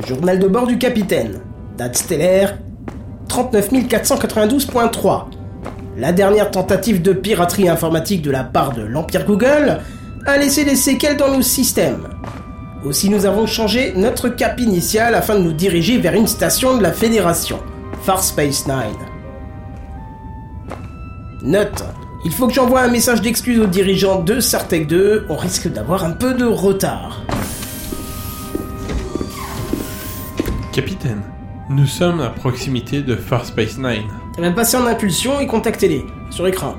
Journal de bord du capitaine. Date stellaire 39492.3. La dernière tentative de piraterie informatique de la part de l'Empire Google a laissé des séquelles dans nos systèmes. Aussi nous avons changé notre cap initial afin de nous diriger vers une station de la Fédération, Farspace 9. Note, il faut que j'envoie un message d'excuse aux dirigeants de Sartec 2, on risque d'avoir un peu de retard. Capitaine, nous sommes à proximité de Farspace 9. Passez en impulsion et contactez-les, sur écran.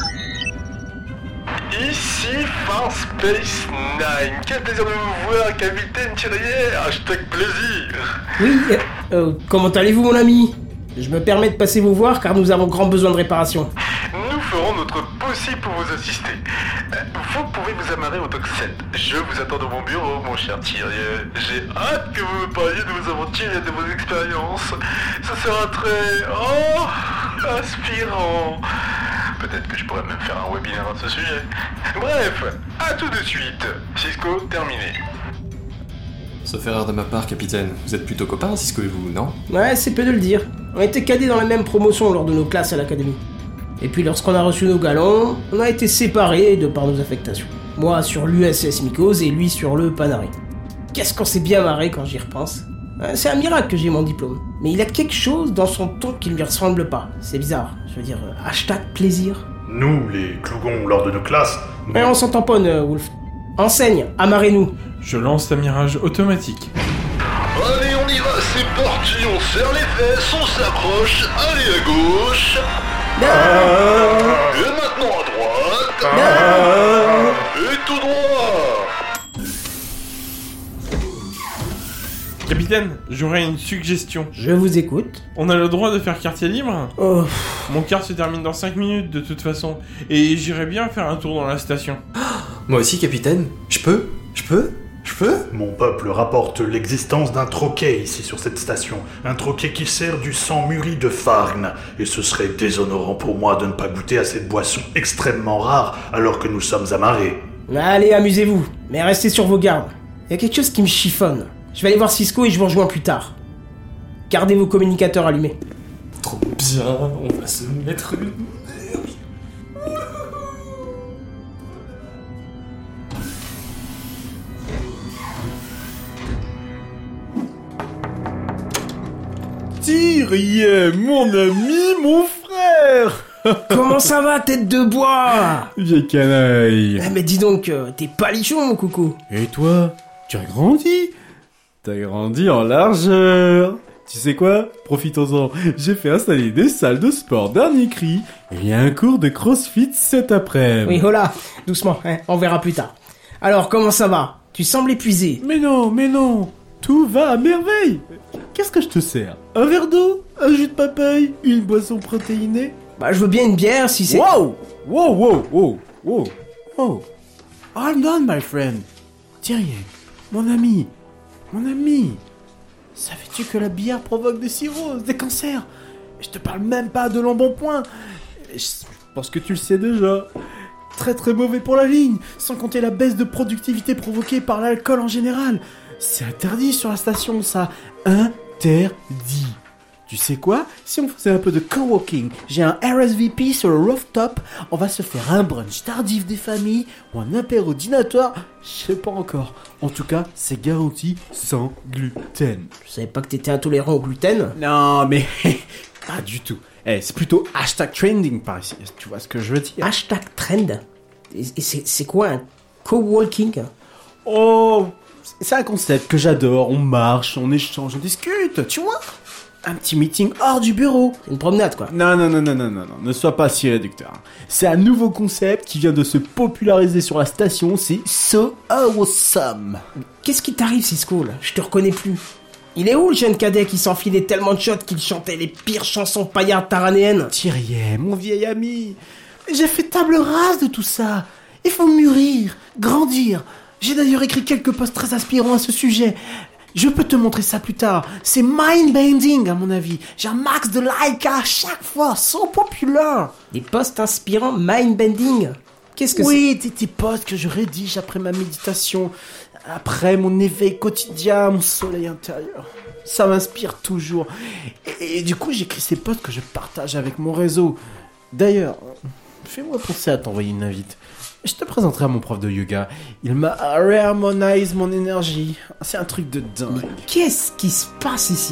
Ici Farspace 9. Quel plaisir de vous voir, capitaine Thierrier. #plaisir. Oui, comment allez-vous mon ami ? Je me permets de passer vous voir car nous avons grand besoin de réparation. Nous ferons notre possible pour vous assister. Vous pouvez vous amarrer au dock 7. Je vous attends dans mon bureau, mon cher Thierry. J'ai hâte que vous me parliez de vos aventures et de vos expériences. Ce sera très... inspirant. Peut-être que je pourrais même faire un webinaire à ce sujet. Bref, à tout de suite. Cisco, terminé. Sauf erreur de ma part, capitaine. Vous êtes plutôt copains, Cisco et vous, non ? Ouais, c'est peu de le dire. On était cadets dans la même promotion lors de nos classes à l'académie. Et puis lorsqu'on a reçu nos galons, on a été séparés de par nos affectations. Moi sur l'USS Mycose et lui sur le Panari. Qu'est-ce qu'on s'est bien marré quand j'y repense. C'est un miracle que j'ai mon diplôme. Mais il a quelque chose dans son ton qui ne lui ressemble pas. C'est bizarre. Je veux dire, #plaisir. Nous, les Clougons, lors de nos classes... Ouais, on s'en tamponne, Wolf. Enseigne, amarrez-nous. Je lance l'amirage automatique. Allez, on y va, c'est parti. On serre les fesses, on s'accroche. Allez à gauche. Et maintenant à droite. Et tout droit. Capitaine, j'aurais une suggestion. Je vous écoute. On a le droit de faire quartier libre ? Oh. Mon quart se termine dans 5 minutes de toute façon, et j'irais bien faire un tour dans la station. Moi aussi, capitaine. Je peux ? Mon peuple rapporte l'existence d'un troquet ici sur cette station. Un troquet qui sert du sang mûri de Farn. Et ce serait déshonorant pour moi de ne pas goûter à cette boisson extrêmement rare alors que nous sommes amarrés. Allez, amusez-vous. Mais restez sur vos gardes. Il y a quelque chose qui me chiffonne. Je vais aller voir Cisco et je vous rejoins plus tard. Gardez vos communicateurs allumés. Trop bien, on va se mettre une... Thierry, mon ami, mon frère. Comment ça va, tête de bois? Vieille canaille. Mais dis donc, t'es palichon, mon coucou. Et toi, tu as grandi? T'as grandi en largeur. Tu sais quoi? Profitons-en. J'ai fait installer des salles de sport dernier cri et il y a un cours de crossfit cet après-midi. Oui, voilà, doucement, hein, on verra plus tard. Alors, comment ça va? Tu sembles épuisé. Mais non. Tout va à merveille. Qu'est-ce que je te sers? Un verre d'eau? Un jus de papaye? Une boisson protéinée? Bah, je veux bien une bière si c'est... Wow! Hold on, my friend. Thierry, mon ami. Savais-tu que la bière provoque des cirrhoses, des cancers? Je te parle même pas de l'embonpoint. Je pense que tu le sais déjà. Très très mauvais pour la ligne, sans compter la baisse de productivité provoquée par l'alcool en général. C'est interdit sur la station, ça. Interdit. Tu sais quoi? Si on faisait un peu de coworking, j'ai un RSVP sur le rooftop, on va se faire un brunch tardif des familles ou un apéro dînatoire, je sais pas encore. En tout cas, c'est garanti sans gluten. Je savais pas que t'étais intolérant au gluten. Non, mais pas du tout. C'est plutôt #trending par ici, tu vois ce que je veux dire? #trend. Et c'est quoi un coworking? Oh, c'est un concept que j'adore. On marche, on échange, on discute, tu vois? Un petit meeting hors du bureau. Une promenade, quoi. Non, ne sois pas si réducteur. C'est un nouveau concept qui vient de se populariser sur la station, c'est So Awesome. Qu'est-ce qui t'arrive, Cisco, là? Je te reconnais plus. Il est où le jeune cadet qui s'enfilait tellement de shots qu'il chantait les pires chansons paillardes taranéennes? Thierry, mon vieil ami, j'ai fait table rase de tout ça. Il faut mûrir, grandir. J'ai d'ailleurs écrit quelques posts très inspirants à ce sujet. Je peux te montrer ça plus tard. C'est mind-bending, à mon avis. J'ai un max de likes à chaque fois. So populaire. Des posts inspirants mind-bending? Qu'est-ce que c'est? Oui, des posts que je rédige après ma méditation. Après mon éveil quotidien, mon soleil intérieur, ça m'inspire toujours. Et du coup, j'écris ces posts que je partage avec mon réseau. D'ailleurs, fais-moi penser à t'envoyer une invite. Je te présenterai à mon prof de yoga. Il m'a reharmonise mon énergie. C'est un truc de dingue. Qu'est-ce qui se passe ici?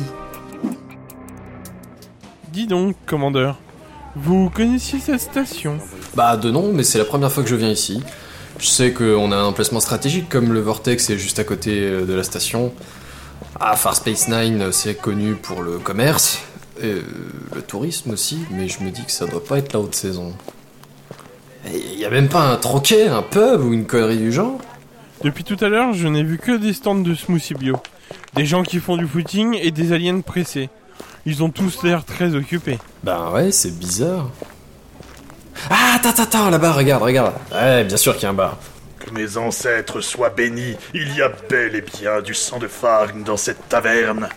Dis donc, commandeur, vous connaissiez cette station? Bah de nom, mais c'est la première fois que je viens ici. Je sais qu'on a un emplacement stratégique comme le Vortex est juste à côté de la station. Ah, Farspace 9, c'est connu pour le commerce, et le tourisme aussi, mais je me dis que ça doit pas être la haute saison. Y a même pas un troquet, un pub ou une connerie du genre? Depuis tout à l'heure, je n'ai vu que des stands de smoothie bio. Des gens qui font du footing et des aliens pressés. Ils ont tous l'air très occupés. Ben ouais, c'est bizarre. Ah, attends, là-bas, regarde. Ouais, bien sûr qu'il y a un bar. Que mes ancêtres soient bénis, il y a bel et bien du sang de Farn dans cette taverne.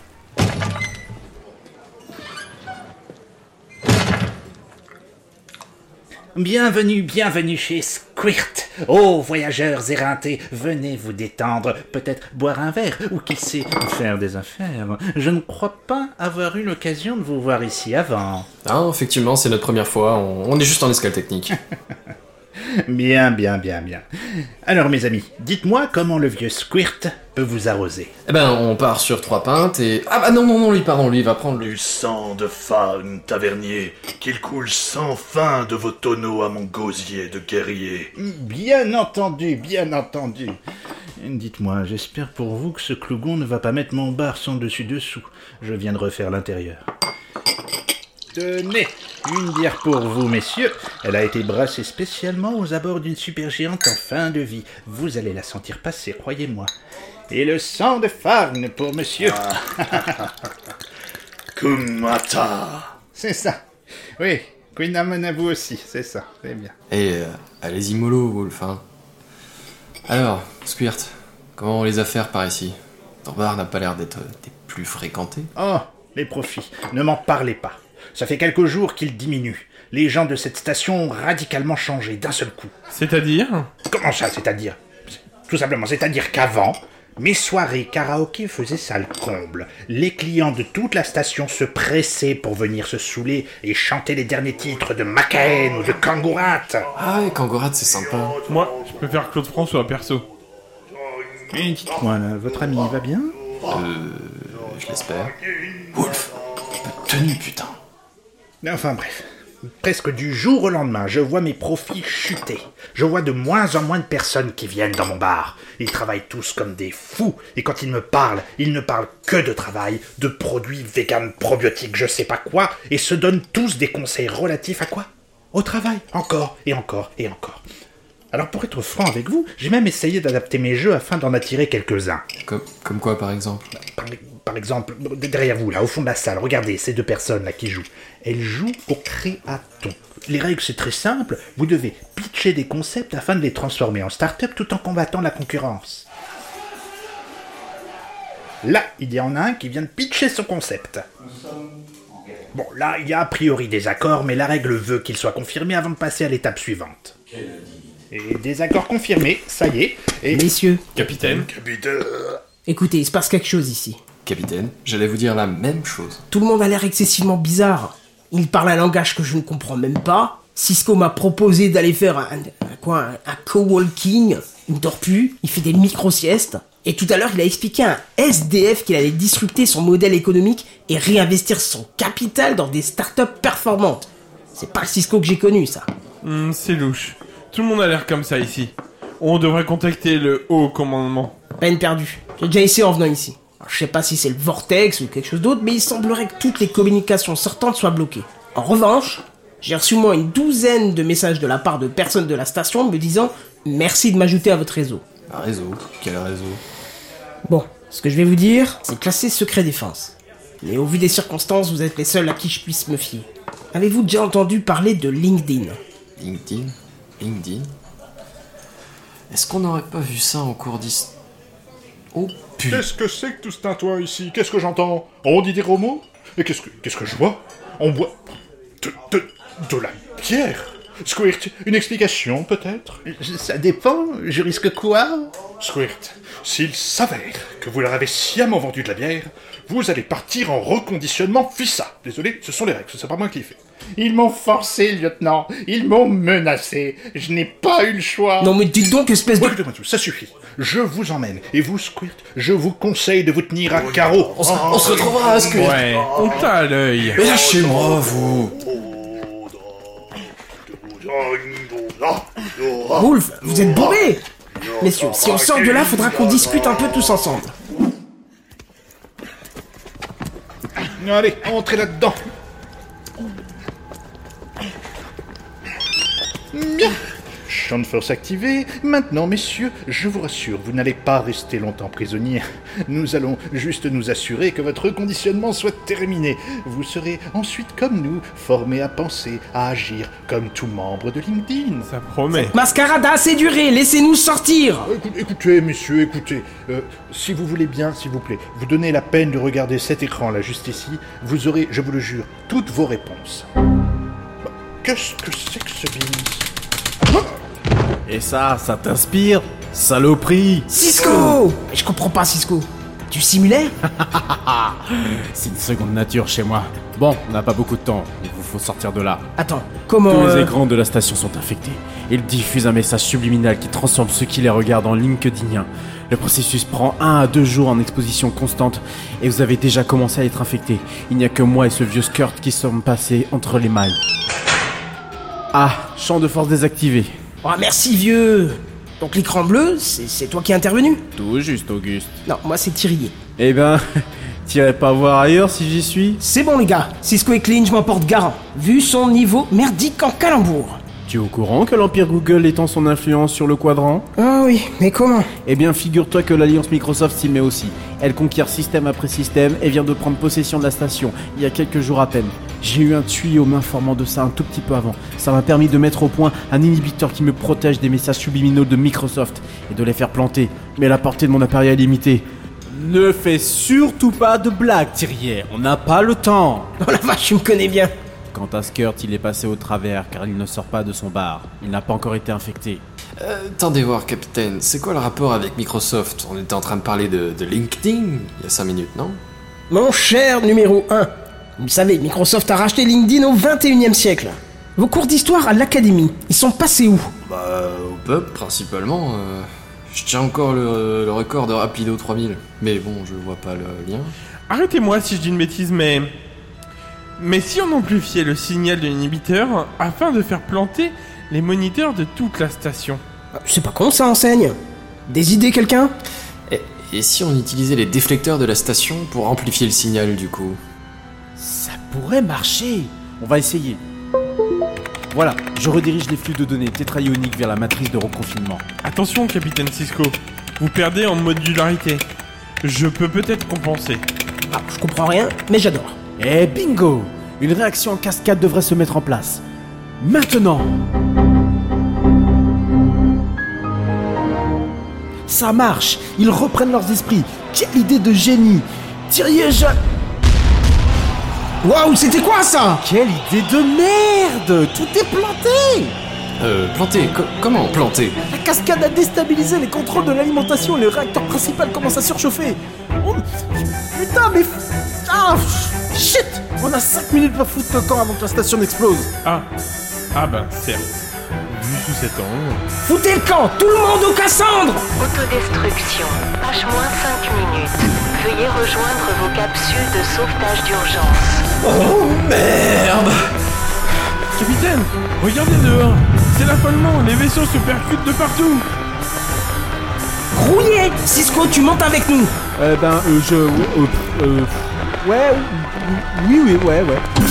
Bienvenue chez Squirt. Oh, voyageurs éreintés, venez vous détendre, peut-être boire un verre, ou qui sait, faire des affaires. Je ne crois pas avoir eu l'occasion de vous voir ici avant. Ah, effectivement, c'est notre première fois, on est juste en escale technique. Bien. Alors mes amis, dites-moi comment le vieux Squirt peut vous arroser. Eh ben, on part sur 3 pintes et... Ah bah non, lui va prendre Du sang de Farn, tavernier, qu'il coule sans fin de vos tonneaux à mon gosier de guerrier. Bien entendu. Dites-moi, j'espère pour vous que ce clougon ne va pas mettre mon bar sans dessus-dessous. Je viens de refaire l'intérieur. Tenez, une bière pour vous, messieurs. Elle a été brassée spécialement aux abords d'une supergéante en fin de vie. Vous allez la sentir passer, croyez-moi. Et le sang de Farn pour monsieur. Kumata. C'est ça. Oui, Queen Amon à vous aussi, c'est ça, c'est bien. Et allez-y mollo, Wolf, hein. Alors, Squirt, comment vont les affaires par ici? Ton bar n'a pas l'air d'être des plus fréquentés. Oh, les profits, ne m'en parlez pas. Ça fait quelques jours qu'ils diminuent. Les gens de cette station ont radicalement changé d'un seul coup. C'est-à-dire? Comment ça, c'est-à-dire? Tout simplement, c'est-à-dire qu'avant, mes soirées karaoké faisaient ça le comble. Les clients de toute la station se pressaient pour venir se saouler et chanter les derniers titres de Macaen ou de Kangourat. Ah ouais, Kangourat, c'est sympa. Moi, je préfère Claude François, perso. Et dites-moi, là, votre ami va bien? Je l'espère. Wolf, tenue, putain. Enfin bref, presque du jour au lendemain, je vois mes profits chuter. Je vois de moins en moins de personnes qui viennent dans mon bar. Ils travaillent tous comme des fous, et quand ils me parlent, ils ne parlent que de travail, de produits vegan probiotiques, je sais pas quoi, et se donnent tous des conseils relatifs à quoi? Au travail, encore. Alors pour être franc avec vous, j'ai même essayé d'adapter mes jeux afin d'en attirer quelques-uns. Comme quoi, par exemple? Par exemple, derrière vous, là, au fond de la salle, regardez ces 2 personnes là qui jouent. Elles jouent au créaton. Les règles, c'est très simple. Vous devez pitcher des concepts afin de les transformer en start-up tout en combattant la concurrence. Là, il y en a un qui vient de pitcher son concept. Bon, là, il y a a priori des accords, mais la règle veut qu'il soit confirmé avant de passer à l'étape suivante. Et des accords confirmés, ça y est. Et... Messieurs, Capitaine? écoutez, il se passe quelque chose ici. Capitaine, j'allais vous dire la même chose. Tout le monde a l'air excessivement bizarre. Il parle un langage que je ne comprends même pas. Cisco m'a proposé d'aller faire un coworking. Il ne dort plus, il fait des micro-siestes. Et tout à l'heure, il a expliqué à un SDF qu'il allait disrupter son modèle économique et réinvestir son capital dans des startups performantes. C'est pas le Cisco que j'ai connu, ça. C'est louche. Tout le monde a l'air comme ça ici. On devrait contacter le haut commandement. Peine perdue. J'ai déjà essayé en venant ici. Alors, je sais pas si c'est le Vortex ou quelque chose d'autre, mais il semblerait que toutes les communications sortantes soient bloquées. En revanche, j'ai reçu moins une 12aine de messages de la part de personnes de la station me disant « Merci de m'ajouter à votre réseau ». Un réseau? Quel réseau? Bon, ce que je vais vous dire, c'est classé secret défense. Mais au vu des circonstances, vous êtes les seuls à qui je puisse me fier. Avez-vous déjà entendu parler de LinkedIn? LinkedIn? Est-ce qu'on n'aurait pas vu ça en cours d'histoire? Oh putain! Qu'est-ce que c'est que tout ce tintouin ici? Qu'est-ce que j'entends? On dit des gros mots? Et qu'est-ce que je vois? On boit de la bière? Squirt, une explication peut-être? Ça dépend, je risque quoi? Squirt, s'il s'avère que vous leur avez sciemment vendu de la bière, vous allez partir en reconditionnement FISA. Désolé, ce sont les règles, c'est pas moi qui ai fait. Ils m'ont forcé, lieutenant. Ils m'ont menacé. Je n'ai pas eu le choix. Non mais dites donc, espèce de... Écoutez-moi tout, ça suffit. Je vous emmène. Et vous, Squirt, je vous conseille de vous tenir à carreau. On se retrouvera à Squirt. Ouais, on t'a à l'œil. Mais lâchez-moi, vous. Wolf, vous êtes bourrés. Messieurs, si on sort de là, faudra qu'on discute un peu tous ensemble. Allez, entrez là-dedans. Bien. Champ de force activé. Maintenant, messieurs, je vous rassure, vous n'allez pas rester longtemps prisonniers. Nous allons juste nous assurer que votre reconditionnement soit terminé. Vous serez ensuite, comme nous, formés à penser, à agir comme tout membre de LinkedIn. Ça promet. Mascarade a assez duré, laissez-nous sortir. Écoutez, messieurs, écoutez. Si vous voulez bien, s'il vous plaît, vous donnez la peine de regarder cet écran là, juste ici. Vous aurez, je vous le jure, toutes vos réponses. Qu'est-ce que c'est que ce business? Et ça t'inspire? Saloperie! Cisco. Je comprends pas, Cisco. Tu simulais? C'est une seconde nature chez moi. Bon, on n'a pas beaucoup de temps, il vous faut sortir de là. Attends, comment... Tous les écrans de la station sont infectés. Ils diffusent un message subliminal qui transforme ceux qui les regardent en LinkedIniens. Le processus prend 1 à 2 jours en exposition constante et vous avez déjà commencé à être infecté. Il n'y a que moi et ce vieux skirt qui sommes passés entre les mailles. Ah, champ de force désactivé. Oh, merci, vieux. Donc l'écran bleu, c'est toi qui es intervenu? Tout juste, Auguste. Non, moi c'est Thierry. Eh ben, t'irais pas voir ailleurs si j'y suis? C'est bon les gars, Cisco est clean, je m'en porte garant. Vu son niveau merdique en calembour. Tu es au courant que l'Empire Google étend son influence sur le quadrant? Ah oui, mais comment? Eh bien, figure-toi que l'Alliance Microsoft s'y met aussi. Elle conquiert système après système et vient de prendre possession de la station, il y a quelques jours à peine. J'ai eu un tuyau m'informant de ça un tout petit peu avant. Ça m'a permis de mettre au point un inhibiteur qui me protège des messages subliminaux de Microsoft et de les faire planter. Mais la portée de mon appareil est limitée. Ne fais surtout pas de blagues, Thierry. On n'a pas le temps. Oh la vache, tu me connais bien. Quant à Skirt, il est passé au travers car il ne sort pas de son bar. Il n'a pas encore été infecté. Attendez voir, capitaine, c'est quoi le rapport avec Microsoft? On était en train de parler de LinkedIn il y a 5 minutes, non? Mon cher numéro 1, vous savez, Microsoft a racheté LinkedIn au 21e siècle. Vos cours d'histoire à l'académie, ils sont passés où? Bah, au pub, principalement. Je tiens encore le record de Rapido 3000. Mais bon, je vois pas le lien. Arrêtez-moi si je dis une bêtise, mais si on amplifiait le signal de l'inhibiteur afin de faire planter les moniteurs de toute la station? C'est pas con ça, enseigne. Des idées, quelqu'un? Et si on utilisait les déflecteurs de la station pour amplifier le signal, du coup? Ça pourrait marcher. On va essayer. Voilà, je redirige les flux de données tétraioniques vers la matrice de reconfinement. Attention, capitaine Cisco. Vous perdez en modularité. Je peux peut-être compenser. Ah, je comprends rien, mais j'adore. Et bingo! Une réaction en cascade devrait se mettre en place. Maintenant! Ça marche! Ils reprennent leurs esprits. Quelle idée de génie! Thierry et Waouh, c'était quoi ça? Quelle idée de merde! Tout est planté! Planté? Comment planté? La cascade a déstabilisé les contrôles de l'alimentation et le réacteur principal commence à surchauffer. Putain, mais... Ah, shit! On a 5 minutes pour foutre le camp avant que la station n'explose. Ah ben, certes. Vu sous cet angle... Foutez le camp, tout le monde au Cassandre! Autodestruction. H-5 minutes. Veuillez rejoindre vos capsules de sauvetage d'urgence. Oh merde! Capitaine, regardez dehors. C'est l'affolement, les vaisseaux se percutent de partout. Rouillé! Cisco, tu montes avec nous! Ouais.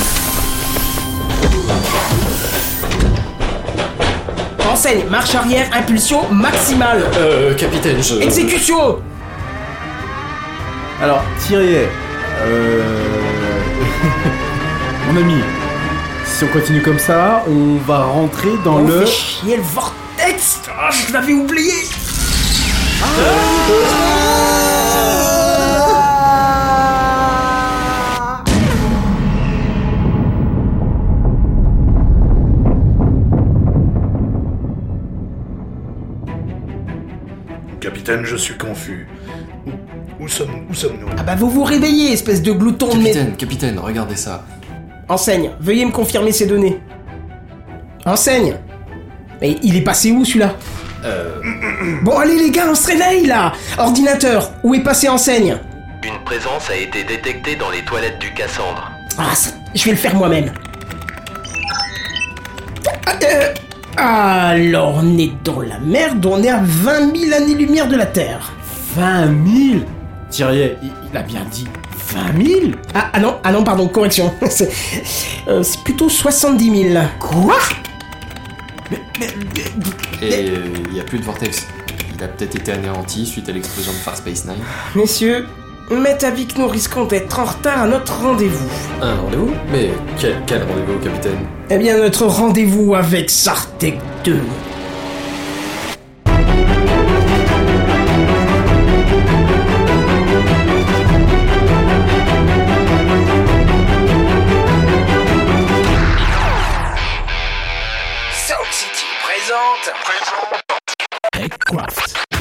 Enseigne, marche arrière, impulsion maximale! Capitaine, Exécution! Alors, Thierry, mon ami, si on continue comme ça, on va rentrer dans On le... fait chier le vortex! Ah, je l'avais oublié! Capitaine, je suis confus. Où sommes-nous? Ah bah vous vous réveillez, espèce de glouton de Capitaine, regardez ça. Enseigne, veuillez me confirmer ces données. Enseigne. Mais il est passé où celui-là? Bon allez les gars, on se réveille là. Ordinateur, où est passé Enseigne? Une présence a été détectée dans les toilettes du Cassandre. Ah, je vais le faire moi-même. Alors, on est dans la merde, on est à 20 000 années-lumière de la Terre. 20 000 Thierry, il a bien dit 20 000. Ah non, pardon, correction. C'est plutôt 70 000. Quoi? Et il n'y a plus de vortex. Il a peut-être été anéanti suite à l'explosion de Far Space 9. Messieurs, m'est avis que nous risquons d'être en retard à notre rendez-vous. Un rendez-vous? Mais quel rendez-vous, capitaine? Eh bien, notre rendez-vous avec Sartek 2. Sound City présente. Techcraft.